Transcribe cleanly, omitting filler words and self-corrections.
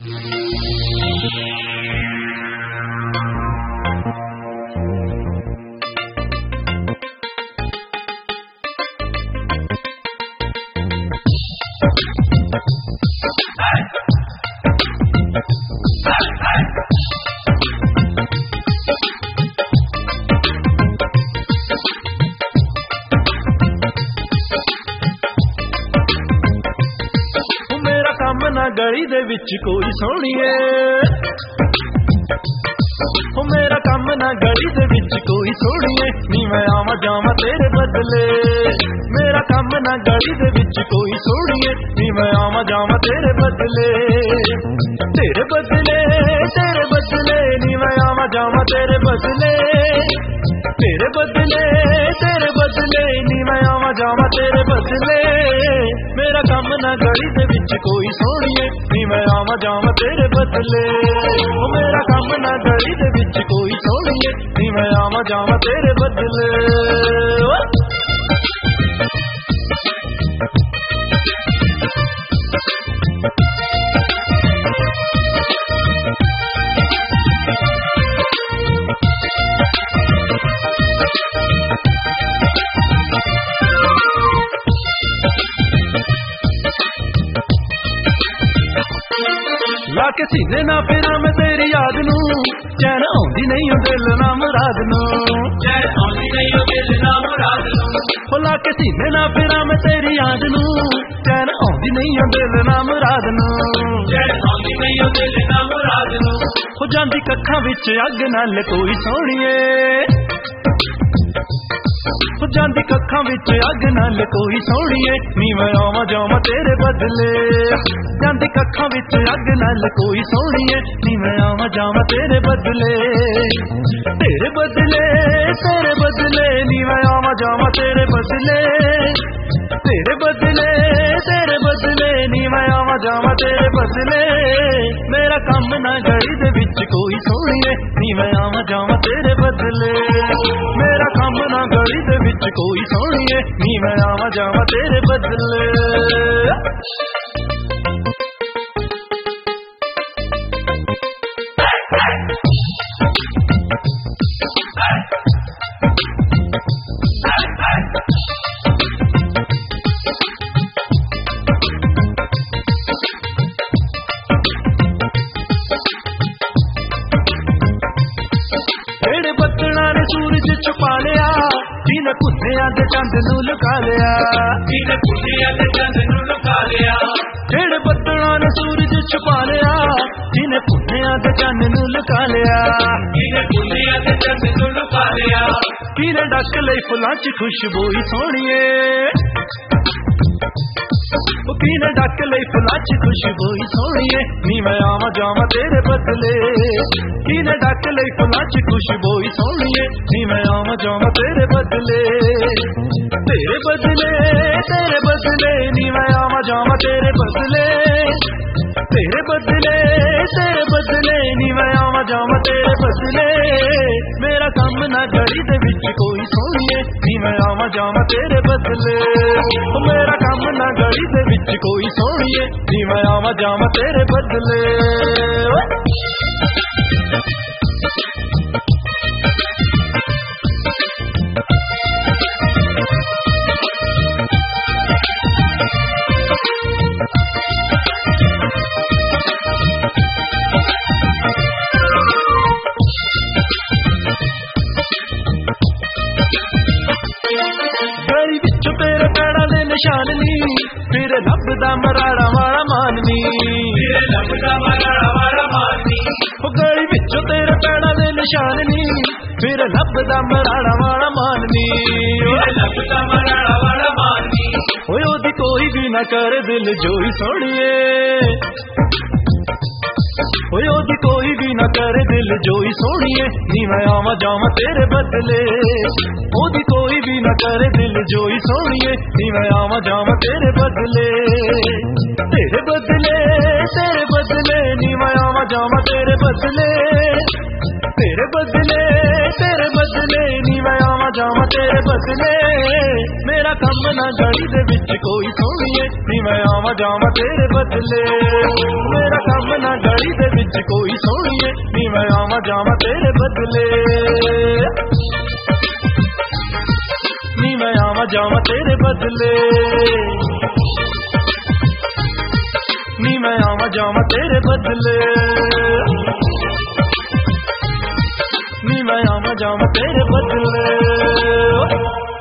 गली दे विच कोई सोहणीए हो मेरा कम ना गली दे विच कोई सोहणीए नी मैं आवां जावां तेरे बदले मेरा कम ना गली दे विच कोई सोहणीए नी मैं आवां जावां तेरे बदले तेरे बदले नी मैं आवां जावां तेरे बदले तेरे बदले नी मैं आवां जावां तेरे बदले मेरा कम ना गली दे विच कोई सोहणीए नी मैं आवां जावां तेरे बदले ओ मेरा कम ना गली दे विच कोई सोहणीए नी मैं आवां जावां तेरे बदले लाके सीने ना फिरा मैं तेरी याद नू चैन आउंदी नहीं ओ दिल ना मुराद नू चैन आउंदी नहीं ओ दिल ना मुराद नू लाके सीने ना फिरा मैं तेरी याद नू चैन आउंदी नहीं ओ दिल ना मुराद नू चैन आउंदी नहीं ओ दिल ना मुराद नू हो जांदी कक्खां विच अग नाल कोई सोहणीए हो जांदी कक्खां विच अग नाल कोई सोहणीए नी मैं आवां जावां तेरे बदले जांदी कक्खां विच अग नाल कोई सोहणीए नी मैं आवां जावां तेरे बदले तेरे बदले नी मैं आवां जावां तेरे बदले तेरे बदले नी मैं आवां जावां तेरे बदले मेरा कम ना गली दे विच कोई सोहणीए नी मैं आवां जावां तेरे बदले मेरा कम ना गली दे विच कोई सोहणीए नी मैं आवां जावां तेरे बदले सूरज छुपा लिया जिन्हें कुत्तियां दे चंद नू लुका लिया जिन्हें कुत्तियां दे चंद नू लुका लिया जेड़े बदलां ने सूरज छुपा लिया जिन्हें कुत्तियां दे चंद नू लुका लिया जिन्हें कुत्तियां दे चंद नू लुका लिया किने डक लई फुलां च खुशबू सोहणीए किने डक लई फुलां च खुशबू सोहणीए नी मैं आवां जावां तेरे बदले किने डक लई फुलां च खुशबू सोहणीए नी मैं आवां जावां तेरे बदले तेरे बदले नी मैं आवां जावां तेरे बदले तेरे बदले नी मैं आवां जावां तेरे बदले मेरा कम ना गली दे विच कोई सोहणीए नी मैं आवां जावां तेरे बदले मेरा कम ना गली दे विच कोई सोहणीए नी मैं आवां जावां तेरे बदले गली विच तेरे पैरां दे निशान नी फिर लभदा मराड़ा वाला माननी फिर लभदा मराड़ा वाला माननी गली विच तेरे पैरां दे निशान नी फिर लभदा मराड़ा वाला माननी फिर लभदा मराड़ा वाला माननी ओए ओदी कोई भी ना कर दिल जोई सोहणीए ओए ओदी कोई भी ना कर दिल जोई सोहणीए नी मैं आवां जावां तेरे बदले ओदी कोई भी ना कर दिल जोई सोहणीए नी मैं आवां जावां तेरे बदले तेरे बदले नी मैं आवां जावां तेरे बदले तेरे बदले नी मैं आवां जावां तेरे बदले मेरा कम ना गली दे विच कोई सोहणीए नी मैं आवां जावां तेरे बदले मेरा कम ना गली कोई सोनिए नी मैं आवा जावा तेरे बदले नी मैं आवा जावा तेरे बदले नी मैं आवा जावा तेरे बदले नी मैं आवा जावा तेरे बदले